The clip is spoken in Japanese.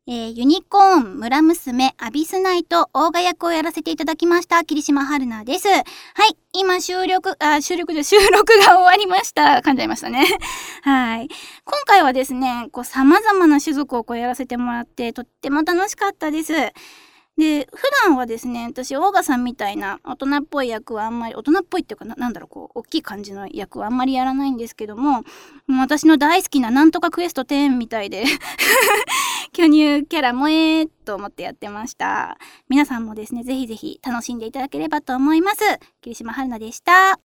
ユニコーン、村娘、アビスナイト、オーガ役をやらせていただきました桐島春菜です。はい、今収録が終わりました。噛んじゃいましたね。はい。今回はですね、様々な種族をやらせてもらってとっても楽しかったです。で、普段はですね、私オーガさんみたいな大人っぽい役はあんまり、大人っぽいっていうか大きい感じの役はあんまりやらないんですけども、私の大好きななんとかクエスト10みたいで巨乳キャラ萌えと思ってやってました。皆さんもですね、ぜひぜひ楽しんでいただければと思います。桐島春菜でした。